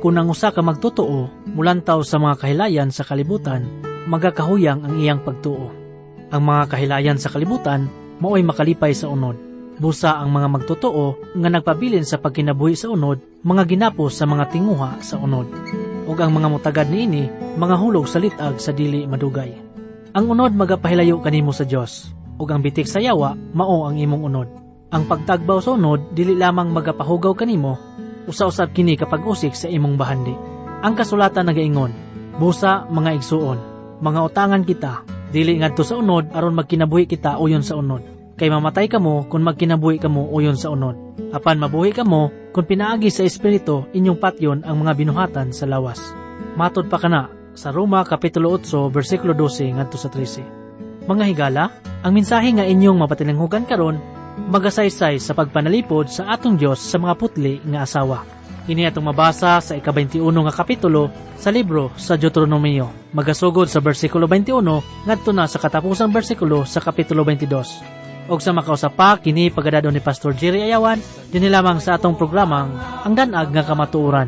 kung ang usa ka magtotoo mulantaw sa mga kahilayan sa kalibutan, magakahuyang ang iyang pagtuo. Ang mga kahilayan sa kalibutan maoy makalipay sa unod. Busa ang mga magtotoo nga nagpabilin sa pagkinabuhi sa unod, mga ginapos sa mga tinguha sa unod. Ug ang mga mutagad niini, mga hulog sa litag sa dili madugay. Ang unod magapahilayo kanimo sa Dios, ug ang bitik sa yawa mao ang imong unod. Ang pagtagbaw sa unod dili lamang magapahugaw kanimo, usa-usab kini kapag usik sa imong bahandi. Ang kasulatan nagaingon, busa mga igsuon, mga utangan kita, dili ngadto sa unod aron magkinabuhi kita uyon sa unod. Kay mamatay kamo kung magkinabuhi kamo uyon sa unod. Apan mabuhi kamo kung pinaagi sa espiritu inyong patyon ang mga binuhatan sa lawas. Matod pa kana sa Roma Kapitulo 8, versikulo 12 ngadto sa 13. Mga higala, ang mensahe nga inyong mapatilinghugan karon magasaysay sa pagpanalipod sa atong Dios sa mga putli nga asawa. Ini atong mabasa sa ika-21 nga kapitulo sa libro sa Deuteronomio. Magasugod sa versikulo 21 ngadto na sa katapusang versikulo sa kapitulo 22. Og sa makausap pa, kini pagadado ni Pastor Jerry Ayawan, din lamang sa atong programang Ang Danag nga Kamatuoran.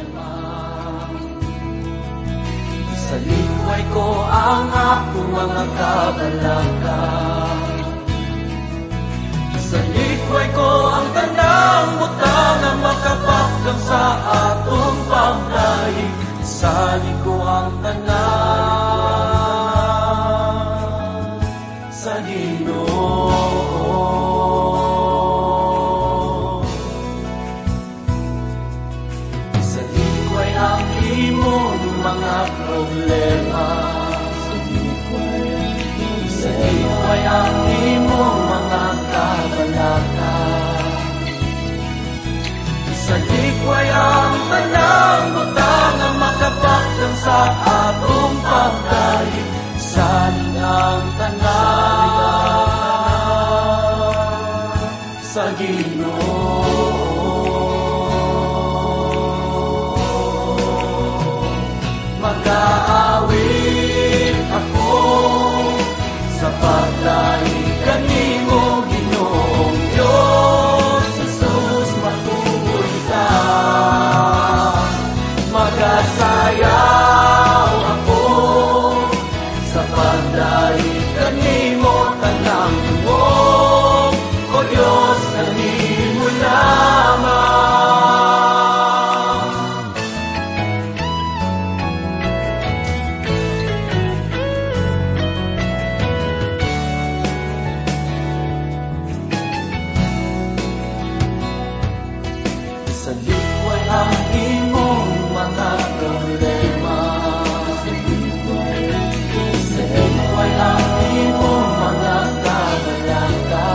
Sa likway ko ang akong mga kabalaka, sa likway ko ang tanang butang na makapakang sa atong pamdaig. Salin ko ang tanang sa Ginoo. Sa likway ang imong mga problema, sa likway ang imong mga kabalaka, sa likway ang tanang butang na makapakang sa atong pagdaig. Salin ang tanang sa Ginoo. Mag-aawit ako sa pagdaig kanimo, Ginoong Diyos Jesus, matuloy ka. Mag-asayaw ako sa pagdaig kanimo, tanang tuwong, O Diyos, kanimo lamang. Sa likway ang imong mga problema, sa likway ang imong mga kabalaka,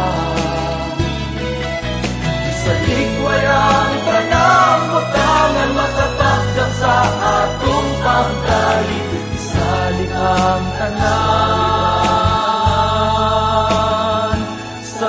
sa likway ang tanang butangan makapakang sa atong pagdaig. Salin ang tanan sa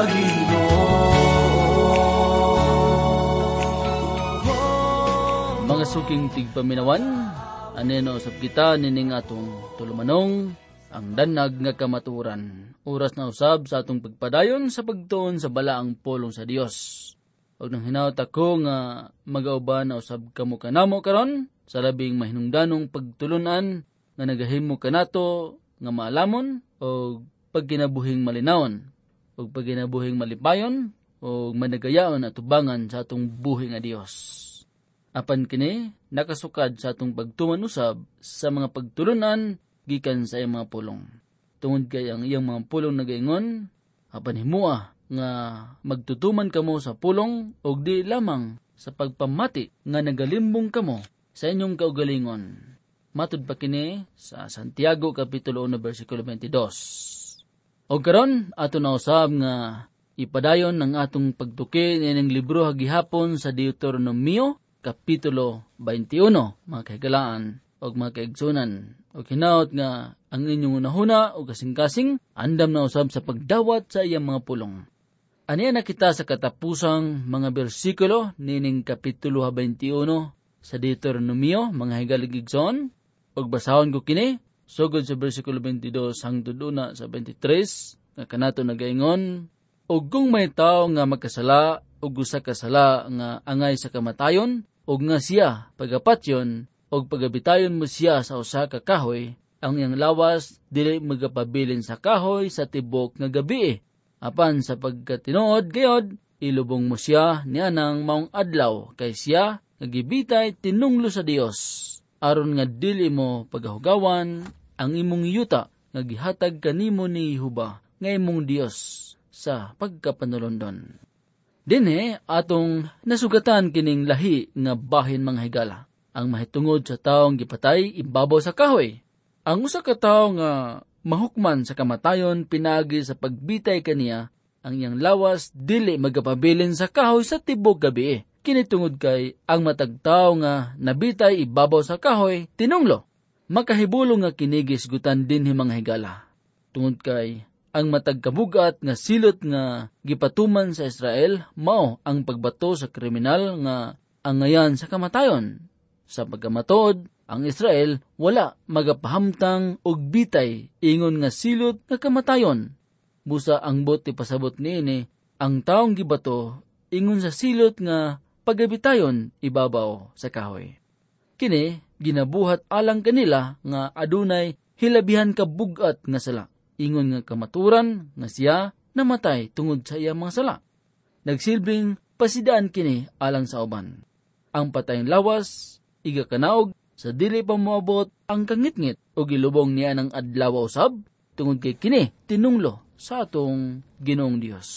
Mga suking tigpaminawan, aneno usab kita nining atong tulumanong ang danag nga kamatuoran. Oras na usab sa atong pagpadayon sa pagtuon sa balaang pulong sa Dios. Og nang hinaut ako nga magauban na usab kamo kanamo karon sa labing mahinungdanong pagtulunan nga nagahimo kanato nga maalamon og pagkinabuhing malinawon og pagkinabuhing malipayon og managayaon at tubangan sa atong buhi nga Dios. Apan kini nakasukad sa atong pagtuman usab sa mga pagtulunan gikan sa iyang mga pulong. Tungod kay ang iyang mga pulong nagaingon, apan himua nga magtutuman kamo sa pulong og di lamang sa pagpamati nga nagalimbong kamo sa inyong kaugalingon. Matud pa kini sa Santiago Kapitulo 1 versikulo 22. Og karon ato na usab nga ipadayon ang atong pagtuki ining libro gihapon sa Deuteronomio Kapitulo 21, mga kahigalaan o mga kaigsunan. O hinaut nga ang inyong unahuna o kasing-kasing andam na usab sa pagdawat sa iyang mga pulong. Aniya na kita sa katapusang mga bersikulo nining Kapitulo 21 sa Deuteronomio, mga higaligigson. O basahon ko kini, sugod sa bersikulo 22 hangtod una sa 23, nga kanato nagaingon, o kung may tao nga magkasala o gusa kasala nga angay sa kamatayon, og nga siya pagapatyon og pagabitayon mo siya sa usa ka kahoy, ang iyang lawas dili magapabilin sa kahoy sa tibok nga gabi. Apan sa pagkatinuod gayod, ilubong mo siya nianang maong adlaw kay siya nagibitay tinunglo sa Dios, aron nga dili mo pagahugawan ang imong yuta nga gihatag kanimo ni Jehova nga imong Dios sa pagkapanulondon. Dinhi atong nasugatan kining lahi nga bahin mga higala, ang mahitungod sa taong gipatay ibabaw sa kahoy. Ang usa ka tawo nga mahukman sa kamatayon pinagi sa pagbitay kaniya, ang iyang lawas dili magapabilin sa kahoy sa tibok gabi. Kini tungod kay ang matag tawo nga nabitay ibabaw sa kahoy tinunglo. Makahibulong nga kinigisgutan dinhi mga higala. Tungod kay ang matag kabugat nga silot nga gipatuman sa Israel mao ang pagbato sa kriminal nga angayan sa kamatayon. Sa pagkamatod, ang Israel wala magapahamtang og bitay ingon nga silot nga kamatayon. Busa ang bot ipasabot niini ang taong gibato ingon sa silot nga pagabitayon ibabaw sa kahoy. Kini ginabuhat alang kanila nga adunay hilabihan kabugat nga sala. Ingon nga kamaturan nga siya namatay tungod sa iyang mga sala. Nagsilbing pasidaan kini alang sa uban. Ang patayng lawas iga kanaog sa dili pa moabot ang kangitngit o gilubong niya ng adlaw usab tungod kay kini tinunglo sa atong Ginoong Dios.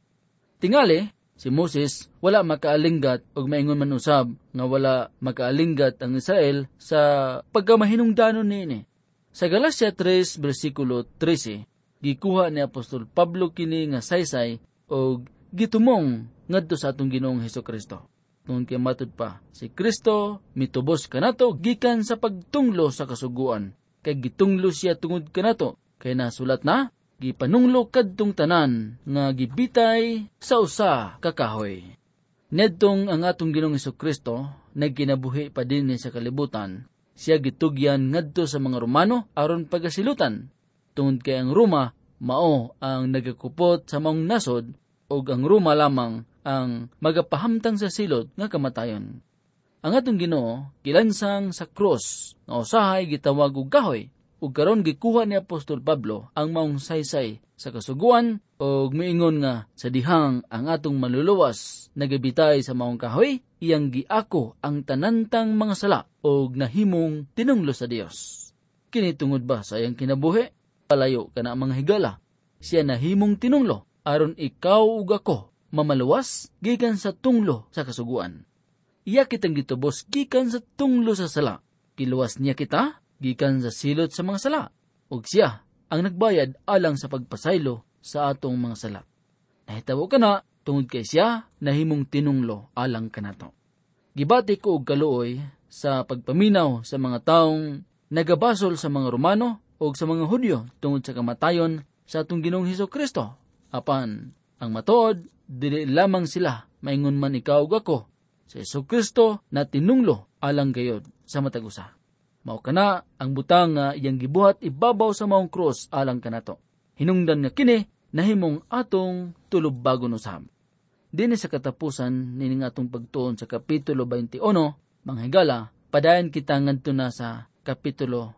Tingali si Moses wala makaalinggat og maingon man usab nga wala makaalinggat ang Israel sa pagkamahinungdanon niini. Sa Galacia 3 bersikulo 13 gikuha ni Apostol Pablo kini nga saysay og gitumong ngadto sa atong Ginoong Hesukristo. Tungod kay matud pa, si Kristo mitubos kanato gikan sa pagtunglo sa kasuguan. Kay gitunglo siya tungod kanato, kay nasulat na, gipanunglo kadtong tanan nga gibitay sa usa ka kahoy. Nedtong ang atong Ginoong Hesukristo nagkinabuhi pa din sa kalibutan, siya gitugyan ngadto sa mga Romano aron pagasilutan. Tungod kay ang Roma mao ang nagakupot sa maong nasod ug ang Roma lamang ang magapahamtang sa silot nga kamatayon. Ang atong Ginoo kilansang sa krus nga usahay gitawag og kahoy ug karon gikuha ni Apostol Pablo ang maong saysay sa kasuguan ug miingon nga sa dihang ang atong maluluwas nagabitay sa maong kahoy iyang giako ang tanantang mga sala ug nahimong tinunglo sa Dios. Kini tungod ba sa iyang kinabuhi? Palayo kana mga higala. Siya nahimong tinunglo aron ikaw ug ako mamaluwas gikan sa tunglo sa kasuguan. Iya kitang gitubos gikan sa tunglo sa sala. Kiluwas niya kita gikan sa silot sa mga sala. Ug siya ang nagbayad alang sa pagpasaylo sa atong mga sala. Nahitabo ka na tungod kay siya nahimong tinunglo alang kanato. Gibati ko og kaluoy sa pagpaminaw sa mga taong nagabasol sa mga Romano o sa mga Hudyo tungod sa kamatayon sa atong Ginoong Hesukristo. Apan ang matuod, dili lamang sila maingon man ikaw ug ako sa Hesukristo na tinunglo alang gayod sa matag usa. Mao kana ang butang nga iyang gibuhat ibabaw sa maong krus alang kanato. Hinungdan nga kini nahimong atong tulubagon usab. Dinhi sa katapusan nining atong pagtuon sa kapitulo 21, mga higala, padayon kita ngadto na sa kapitulo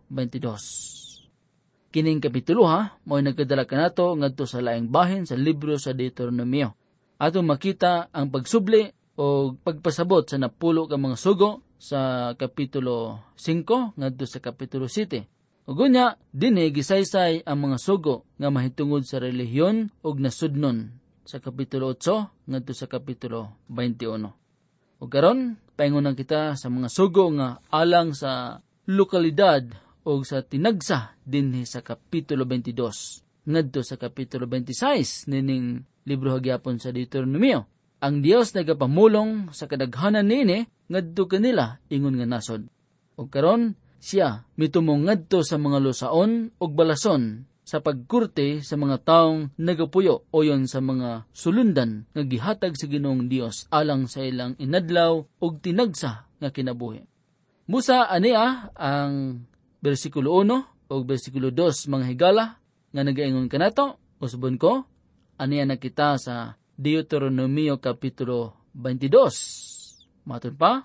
22. Kining kapitulo mo'y nagkadala kanato ngadto sa laing bahin sa libro sa Deuteronomio. Atong makita ang pagsubli o pagpasabot sa napulo ka mga sugo sa kapitulo 5 ngadto sa kapitulo 7. Ug unya dinhi gisaysay ang mga sugo nga mahitungod sa relihiyon ug nasudnon sa kapitulo 8 ngadto sa kapitulo 21. Ug karon paingunan kita sa mga sugo nga alang sa lokalidad o sa tinagsa dinhi sa kapitulo 22 ngadto sa kapitulo 26 nining libro hagyapon sa Deuteronomio. Ang Dios nagapamulong sa kadaghanan niini ngadto kanila ingon nga nasod. Ug karon siya mitumong ngadto sa mga lusaon ug balason sa pagkurte sa mga taong nagapuyo o yon sa mga sulundan nga gihatag sa Ginoong Dios alang sa ilang inadlaw ug tinagsa nga kinabuhi. Busa ania ang bersikulo 1 o bersikulo 2 mga higala nga nagaingon kanato, usbon ko, aniya na kita sa Deuteronomio kapitulo 22. Matun pa,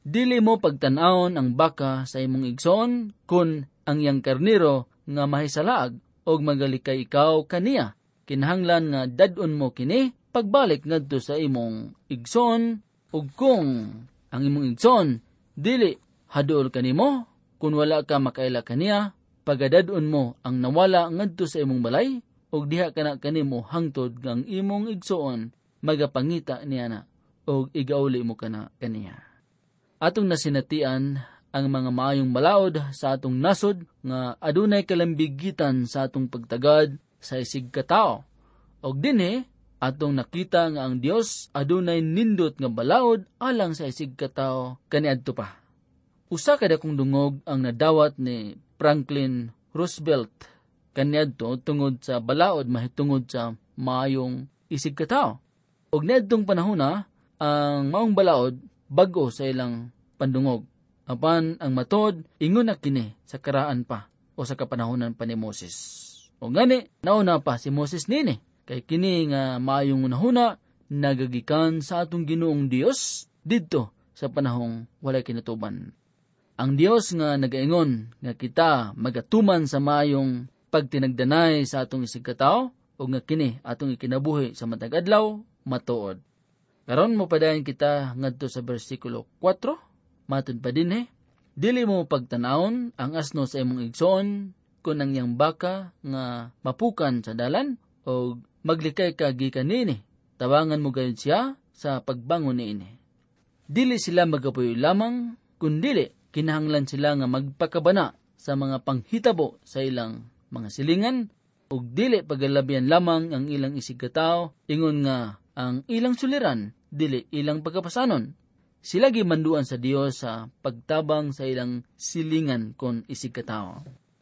Dili mo pagtan-awon ang baka sa imong igsoon kun ang iyang karniro nga mahisalaag og magalikay ikaw kaniya. Kinahanglan nga dad-on mo kini pagbalik ngadto sa imong igsoon, ug kung ang imong igsoon dili haduol kanimo kun wala ka makaila kaniya, pagadad-on mo ang nawala ngadto sa imong balay ug diha kana kanimo hangtod nga ang imong igsoon magapangita niya na ug igauli mo kana kaniya. Atong nasinatian ang mga maayong balaod sa atong nasod nga adunay kalambigitan sa atong pagtagad sa isig katao. Og dinhi atong nakita nga ang Dios adunay nindot nga balaod alang sa isig katao kaniadto pa. Usa ka dakong dungog ang nadawat ni Franklin Roosevelt kaniadto tungod sa balaod mahitungod sa maayong isig katao. Og niadtong panahona ang maong balaod bag-o sa ilang pandungog. Apan ang matod, ingon na kini sa karaan pa o sa kapanahonan pa ni Moses. O gani, nauna pa si Moses nini. Kay kini nga maayong unahuna, nagagikan sa atong Ginoong Dios didto sa panahong walay kinatuban. Ang Dios nga nagaingon nga kita magatuman sa maayong pagtinagdanay sa atong isig katao o nga kini atong ikinabuhi sa matag adlaw, matuod. Karon mo padayon kita ngadto sa bersikulo 4, matod pa dinhi, dili mo pagtanawon ang asno sa imong igsoon kun ang iyang baka nga mapukan sa dalan o maglikay ka gikan niini. Tawangan mo gayud siya sa pagbangon niini. Dili sila magapuyo lamang, kundili kinahanglan sila nga magpakabana sa mga panghitabo sa ilang mga silingan ug dili pagalabian lamang ang ilang isig katao, ingon nga ang ilang suliran dili ilang pagkapasanon. Sila gimanduan sa Dios sa pagtabang sa ilang silingan kon isig katao.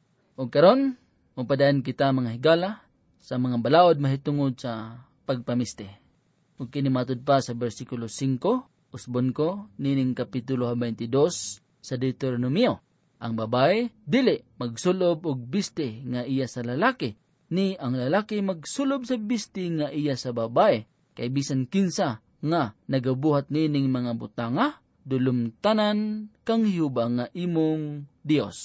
O karon, mapadayon kita mga higala sa mga balaod mahitungod sa pagpamiste. Ug kini matud pa sa bersikulo 5, usbon ko, nining kapitulo 22 sa Deuteronomio. Ang babae, dili magsulob og biste nga iya sa lalaki, ni ang lalaki magsulob sa biste nga iya sa babae, kay bisan kinsa nga nagabuhat nining mga butanga, dulumtanan kang hiuba nga imong Dios.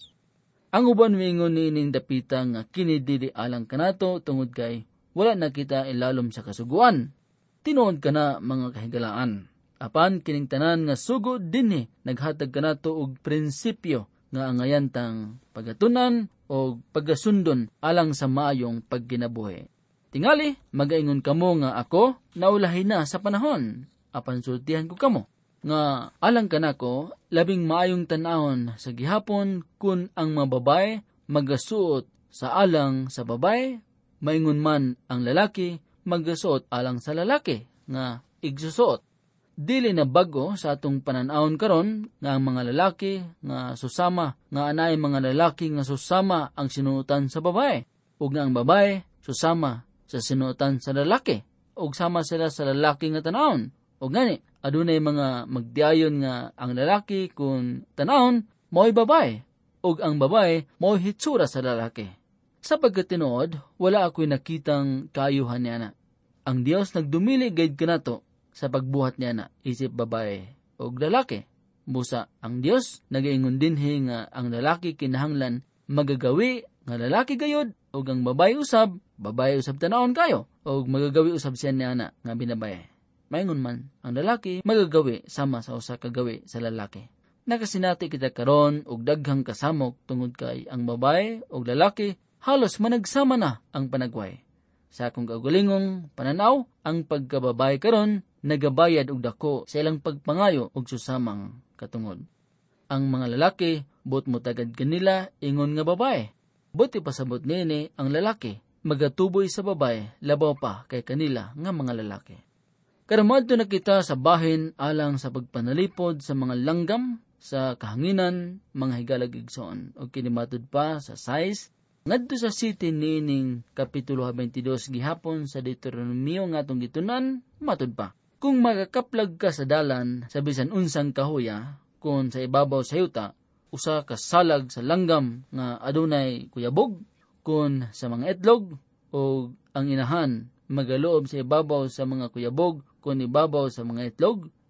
Ang uban mingon nining dapita nga kini dili alang kanato tungod kay wala na kita ilalom sa kasuguan. Tinuod kana mga kahigalaan. Apan kining tanan nga sugo dinhi naghatag kanato og prinsipyo nga angayantang pagatunan o paggasundon alang sa maayong pagkinabuhi. Tingali, magaingon kamo nga ako naulahi na sa panahon. Apan sultihan ko kamo nga alang kanako labing maayong tan-awon sa gihapon kun ang mga babae magasuot sa alang sa babae, maingon man ang lalaki magasuot alang sa lalaki nga igsusuot. Dili na bago sa atong panan-awon karon nga ang mga lalaki nga susama nga anay mga lalaki nga susama ang sinuotan sa babae ug nga ang babae susama sa sinuotan sa lalaki ug sama sila sa lalaki nga tan-awon. O gani, adunay mga magdiayon nga ang lalaki kung tan-awon mo'y babae ug ang babae mo'y hitsura sa lalaki. Sa pagkatinuod, wala ako'y nakitang kaayuhan niya na. Ang Dios nagdumili gayud kanato sa pagbuhat niya na isip babae ug lalaki. Busa ang Dios nagaingon dinhi nga ang lalaki kinahanglan magagawi nga lalaki gayud ug ang babae usab tan-awon kayo ug magagawi usab siya niya na nga binabay. Maingon man ang lalaki magagawi sama sa usa ka gawi sa lalaki. Nakasinati kita karon og daghang kasamok tungod kay ang babae ug lalaki halos managsama na ang panagway. Sa akong kagulingong pananaw, ang pagkababay karon nagabayad og dako sa ilang pagpangayo og susamang katungod. Ang mga lalaki buot mo tagad kanila ingon nga babae. Buti pasabot nini ang lalaki magatuboy sa babae labaw pa kay kanila nga mga lalaki. Karamad na kita sa bahin alang sa pagpanalipod sa mga langgam sa kahanginan mga higalag igsoon o kinimatod pa sa size ngadto sa city nining kapitulo 22 gihapon sa Deuteronomio nga atong gitunan matud pa. Kung magakaplag ka sa dalan sa bisan unsang kahuya kung sa ibabaw sa yuta usa ka salag sa langgam nga adunay kuyabog kung sa mga itlog o ang inahan magaloob sa ibabaw sa mga kuyabog kung ibabaw sa mga itlog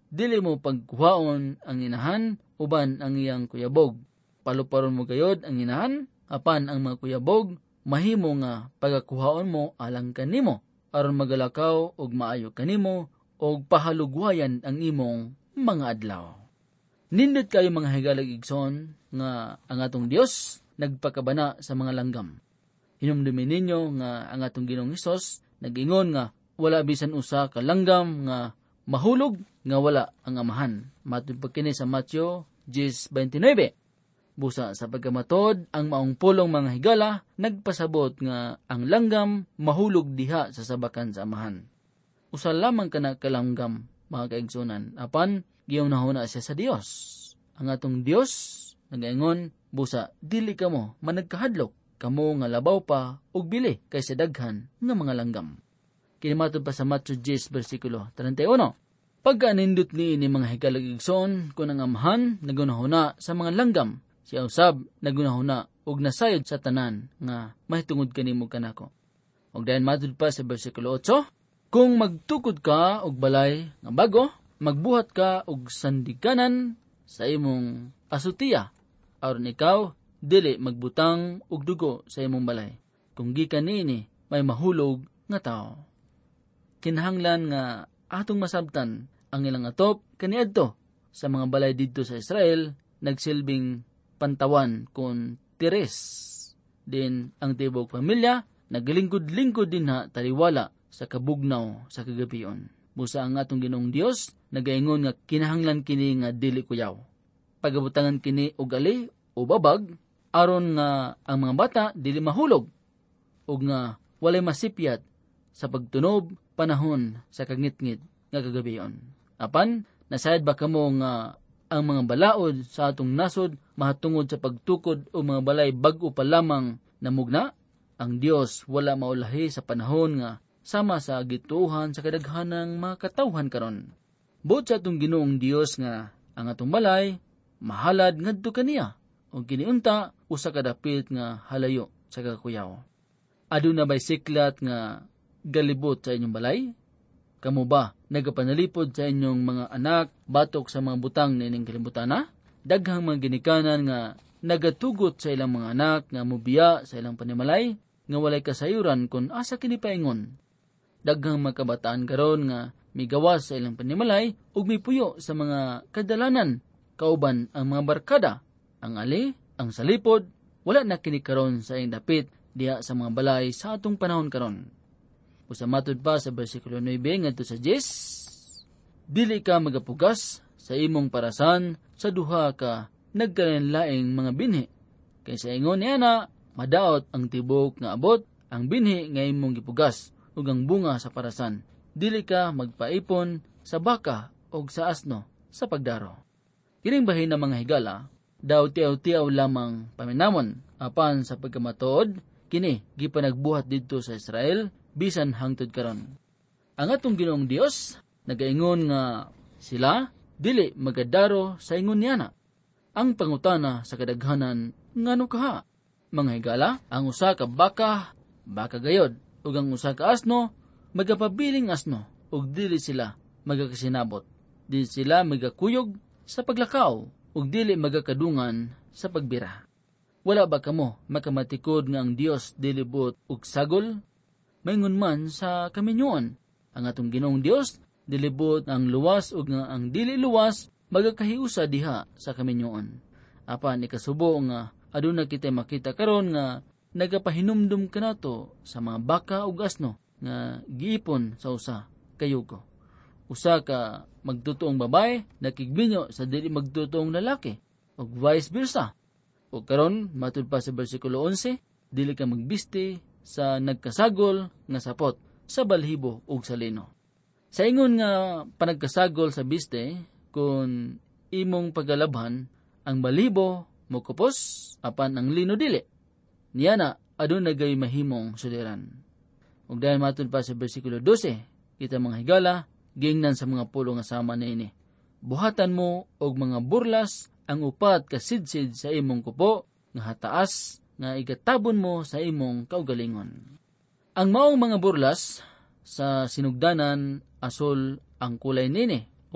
dili mo pagkuhaon ang inahan uban ang iyang kuyabog. Paluparon mo gayod ang inahan, apan ang mga kuyabog mahimo nga pagakuhaon mo alang kanimo, aron magalakaw og maayo kanimo og pahalugwayan ang imong mga adlaw. Nindot kayo mga higalag igsoon nga ang atong Dios nagpakabana sa mga langgam. Hinumdumin ninyo nga ang atong Ginoong Hesus nag-ingon nga wala bisan usa ka langgam nga mahulog nga wala ang amahan. Matud pagkini sa Mateo 10:29. Busa sa pagkamatod, ang maong pulong mga higala nagpasabot nga ang langgam mahulog diha sa sabakan sa amahan. Usa lamang kana kalanggam, mga kaigsunan, apan gihunahuna siya sa Dios. Ang atong Dios nagaingon, busa dili kamo managkahadlok, kamo nga labaw pa og bili kaysa daghan nga mga langgam. Kinimatod pa sa Matthew 10:31. Pagkaanindot ni mga hikalag igsoon kung ang amahan nagunahuna sa mga langgam, siya usab nagunahuna og nasayod sa tanan nga mahitungod kanimo kanako. Og dayon matud pa sa bersikulo 8, kung magtukod ka og balay nga bago, magbuhat ka og sandikanan sa imong asutiya, aron ikaw dili magbutang og dugo sa imong balay. Kung gikan niini may mahulog nga tao. Kinahanglan nga atong masabtan ang ilang atop kaniadto sa mga balay didto sa Israel nagsilbing pantawan kun tires. Din ang tibok pamilya naglingkod-lingkod din ha taliwala sa kabugnaw sa kagabion. Busa ang atong Ginoong Dios nagaingon nga kinahanglan kini nga dili kuyaw. Pagabutangan kini og ali o babag aron nga ang mga bata dili mahulog ug nga walay masipyat sa pagtunob panahon sa kagngit-ngit nga kagabion. Apan nasayad ba kamo nga ang mga balaod sa atong nasod mahatungod sa pagtukod o mga balay bag-o pa lamang namugna? Ang Dios wala maulahi sa panahon nga sama sa gituohan sa kadaghanang mga katawhan karon. Buot sa atong Ginoong Dios nga ang atong balay mahalad ngadto kaniya o kiniunta usa ka dapit nga halayo sa kakuyaw. Aduna bay siklat nga galibot sa inyong balay? Kamo ba nagapanalipod sa inyong mga anak batok sa mga butang na ining kalimbutana? Daghang mga ginikanan nga nagatugot sa ilang mga anak nga mubiya sa ilang panimalay nga walay kasayuran kung asa kini paingon. Daghang mga kabataan karon nga migawas sa ilang panimalay ug mipuyo sa mga kadalanan kauban ang mga barkada, ang ali, ang salipod, wala na kini karon sa iyang dapit diha sa mga balay sa atong panahon karon. Usamatod pa sa bersikulo 9 ngadto sa 10, dili ka magapugas sa imong parasan sa duha ka nagkalain-laing mga binhi. Kaysa ingon niya na, madaot ang tibok nga abot, ang binhi nga imong gipugas, ug ang bunga sa parasan. Dili ka magpaipon sa baka o sa asno sa pagdaro. Kining bahin ng mga higala, daw tiaw-tiaw lamang paminamon, apan sa pagkamatuod, kini gipanagbuhat didto sa Israel, bisan hangtod karon. Ang atong Ginoong Dios nagaingon nga sila dili magadaro sa ingon niana. Ang pangutana sa kadaghanan ngano kaha? Mga higala, ang usa ka baka gayod, ug ang usa ka asno magapabiling asno, ug dili sila magakasinabot. Dili sila magakuyog sa paglakaw, ug dili magakadungan sa pagbira. Wala ba kamo makamatikod nga ang Dios dili buot ug sagol? Maingon man sa kaminyoon, ang atong Ginoong Dios dilibot ang luwas ug nga ang dili luwas magakahiusa diha sa kaminyoon. Apan ikasubo nga aduna kita makita karon nga nagapahinumdum kanato sa mga baka ug asno nga giipon sa usa ka yugo. Usa ka magtutoong babae nakigbinyo sa dili magtutoong lalaki ug vice versa. Ug karon matud pa sa bersikulo 11, dili ka magbiste sa nagkasagol nga sapot sa balhibo ug sa lino. Sa ingon nga panagkasagol sa biste, kung imong pagalabhan, ang balhibo mo kupos, apan ang lino dili. Niya na, aduna gay mahimong suliran. Ug dahil matud pa sa bersikulo 12, kita mga higala, gingnan sa mga pulo nga sama na ini. Buhatan mo og mga burlas ang upat ka sidsid sa imong kupo nga hataas nga igatabon mo sa imong kaugalingon. Ang maong mga burlas sa sinugdanan asol ang kulay nini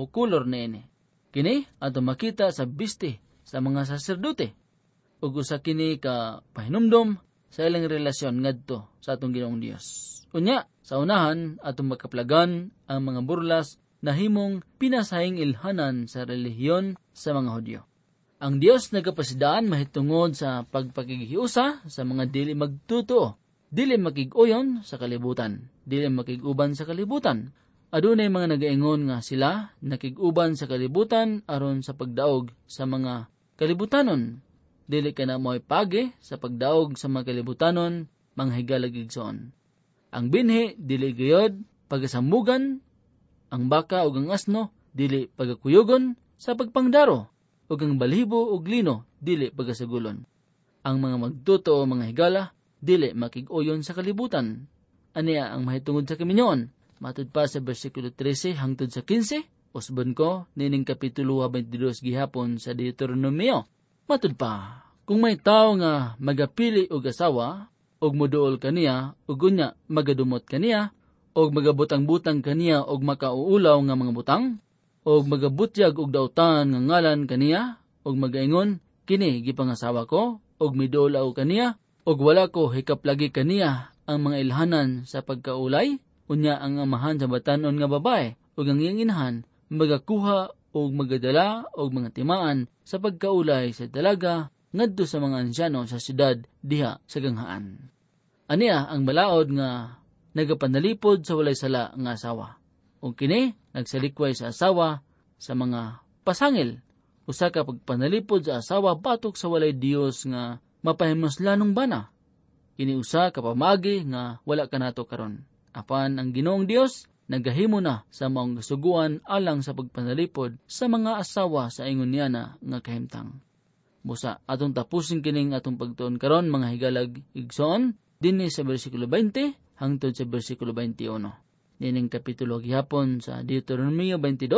o kolor niini. Kini ato makita sa biste sa mga saserdote. Ug usa kini ka pahinumdom sa ilang relasyon ngadto sa atong Ginoong Dios. Unya, sa unahan atong makaplagan ang mga burlas na himong pinasahing ilhanan sa relihiyon sa mga Hudyo. Ang Dios nagapasidaan mahitungod sa pagpakigihiusa sa mga dili magtutuo, dili makig-uyon sa kalibutan, dili makig-uban sa kalibutan. Adunay mga nagaingon nga sila nakig-uban sa kalibutan aron sa pagdaog sa mga kalibutanon. Dili ka na mo'y pagi sa pagdaog sa mga kalibutanon, mga higalagigsoon. Ang binhi, dili gayod, pagasamugan, ang baka ug ang asno, dili pagakuyugon sa pagpangdaro, ug ang balhibo ug lino, dili pagasagulon. Ang mga magtuto o mga higala, dili makig-uyon sa kalibutan. Aniya ang mahitungod sa kaminyoon. Matud pa sa versikulo 13 hangtod sa 15, usbon ko, nining kapitulo 22 gihapon sa Deuteronomio. Matud pa, kung may tao nga magapili og asawa, og moduol kaniya, og unya magadumot kaniya, og magabutang-butang kaniya og makauulaw nga mga butang, og magabutyag og dautan nga ngalan kaniya, og magaingon, kini gipangasawa ko, og miduol ako kaniya, og wala ko hikaplagi kaniya ang mga ilhanan sa pagkaulay, unya ang amahan sa batanon nga babae, ug ang iyang inahan magakuha og magadala og mga timaan sa pagkaulay sa dalaga ngadto sa mga ansyano sa syudad diha sa ganghaan. Aniya ang balaod nga nagapanalipod sa walay sala nga asawa. Ug kini nagsalikway sa asawa sa mga pasangil. Usa ka pagpanalipod sa asawa batok sa walay Dios nga mapahimoslanong bana. Kini usa ka pamagi nga wala kanato karon. Apan ang Ginoong Dios nagahimo na sa maong kasuguan alang sa pagpanalipod sa mga asawa sa ingon niya na nga kahimtang. Busa atong tapusin kining atong pagtuon karon mga higalag igsoon dinhi sa bersikulo 20 hangtod sa bersikulo 21. Nining kapitulo gihapon sa Deuteronomio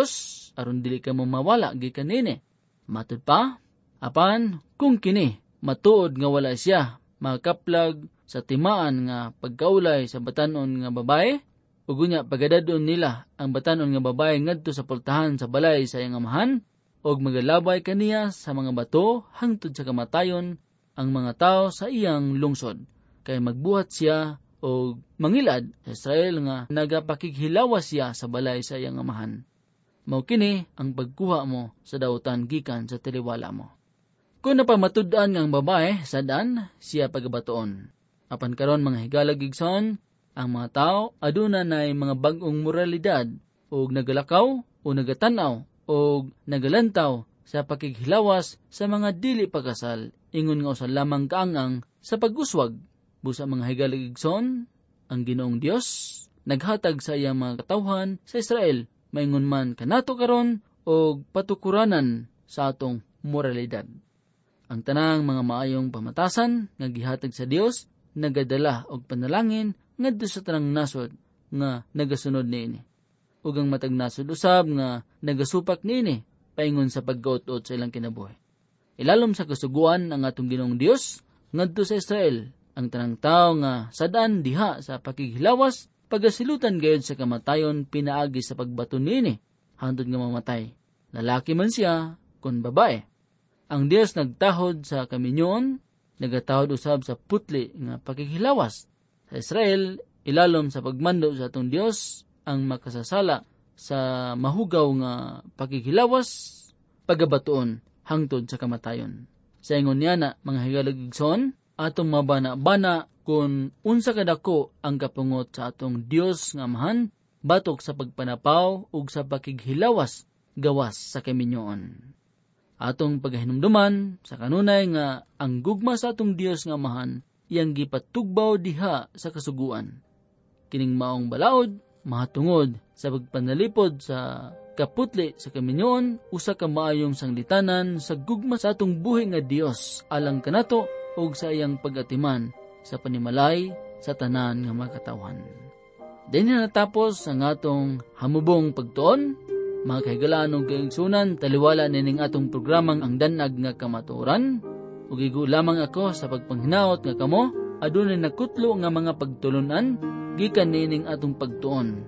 22 aron dili ka mo mawala gikan nini. Matud pa, apan kung kini matuod nga wala siya makaplag sa timaan nga pagkaulay sa batanon nga babae, ug unya pagadadon nila ang batanon nga babae ngadto sa pultahan sa balay sa iyang amahan, ug magalabay kaniya sa mga bato hangtod sa kamatayon ang mga tao sa iyang lungsod, kay magbuhat siya o mangilad sa Israel nga nagapakighilawas siya sa balay sa iyang amahan. Mao kini ang pagkuha mo sa dautan gikan sa tiliwala mo. Kung napamatud-an nga ang babae, sadaan siya pagabatoon. Apan karon mga higalag igsoon, ang mga tao aduna nay mga bag-ong moralidad og nagalakaw o nagatanaw o nagalantaw sa pakighilawas sa mga dili pagkasal, ingon nga usa lamang kaangang sa pag-uswag. Busa mga higalag igsoon, ang Ginoong Dios naghatag sa iyang mga katawhan sa Israel, maingon man kanato karon og patukuranan sa atong moralidad. Ang tanang mga maayong pamatasan nga gihatag sa Dios nagadala og panalangin ngadto sa tanang nasod nga nagasunod niini. Ug ang matag nasod usab nga nagasupak niini paingon sa paggaut-ot sa ilang kinabuhi. Ilalom sa kasuguan ang atong Ginoong Dios ngadto sa Israel, ang tanang tao nga sadaan diha sa pakighilawas pagasilutan gayud sa kamatayon pinaagi sa pagbaton niini hangtod nga mamatay. Lalaki man siya kun babae. Ang Dios nagtahod sa kaminyoon, nagatahod usab sa putli nga pakighilawas. Sa Israel, ilalom sa pagmando sa atong Dios ang makasasala sa mahugaw nga pakighilawas, pagabatoon hangtod sa kamatayon. Sa ingon niya na mga higalagigsoon, atong mabana-bana kung unsa kadako ang kapungot sa atong Dios nga amahan, batok sa pagpanapaw ug sa pakighilawas gawas sa kaminyoon. Atong paghinumduman sa kanunay nga ang gugma sa atong Dios nga amahan iyang gipatugbaw diha sa kasuguan. Kining maong balaod mahatungod sa pagpanalipod sa kaputli sa kaminyoon usa ka maayong sanglitanan sa gugma sa atong buhi nga Dios alang kanato ug sa iyang pag-atiman sa panimalay sa tanan nga mga katawhan. Dinhi natapos ang atong hamubong pagtuon. Mga kahigalaan o kaigsunan, taliwala nining atong programang ang danag nga kamatuoran. Ug igo lamang ako sa pagpanghinaot nga kamo, adunay nakutlo nga mga pagtulunan, gikan nining atong pagtuon.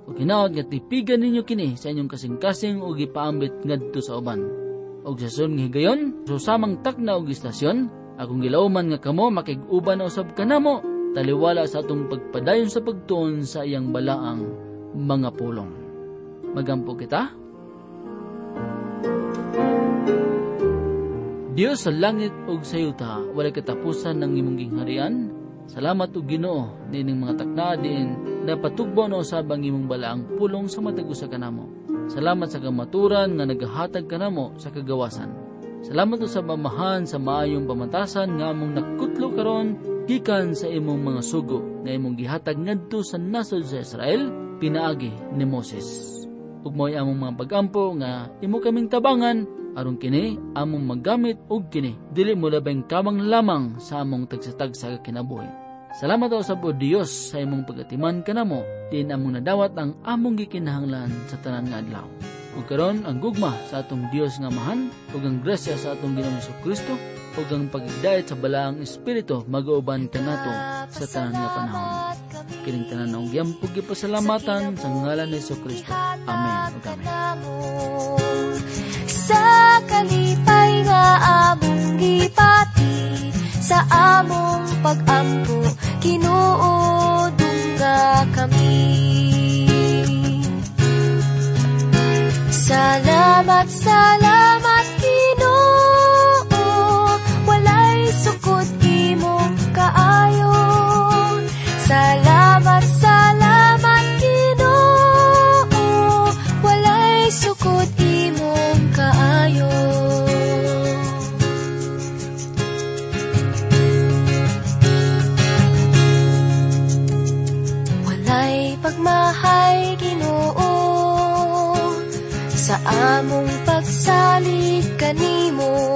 ug hinaot nga tipigan ninyo kini sa inyong kasing-kasing ug ipaambit ngadto sa uban. Og sa sunod nga higayon, susamang takna og istasyon, akong gilauman nga kamo makig-uban na usab kanamo, taliwala sa atong pagpadayon sa pagtuon sa iyang balaang mga pulong. Magampo kita. Dios sa langit ug sa yuta, walay katapusan ng imong gingharian. Salamat ug Ginoo nining mga takna diin napatugbo na usab ang imong balaang pulong sa matag usa kanamo. Salamat sa kamaturan nga nagahatag kanamo sa kagawasan. Salamat usab amahan sa maayong pamantasan nga among nakutlo karon gikan sa imong mga sugo nga imong gihatag ngadto sa nasod sa Israel pinaagi ni Moses. Ug mo'y among mga pagampo nga imo kaming tabangan aron kini among magamit og kini dili mo labing kamang lamang sa among tagsatagsa kinabuhi. Salamat usab o Dios sa imong pagatiman kanamo din among nadawat ang among gikinahanglan sa tanan nga adlaw. Ug karon ang gugma sa atong Dios nga amahan ug ang grasya sa atong Ginoong Jesucristo ug ang pagigdayat sa balaang espiritu mag-uban kanato sa tanan nga panahon. Kining tanan ang giampog gipasalamatan sa ngalan ni Jesucristo. Amen ug amen. Sa kalipay nga among gipati, sa among pag-ampo kinuodong nga kami. Salamat, salamat Ginoo, walay sukod imong kaayo. Salamat, salamat Ginoo, walay sukod imong kaayo. Walay pagmahay Ginoo, sa among pagsalig kanimo.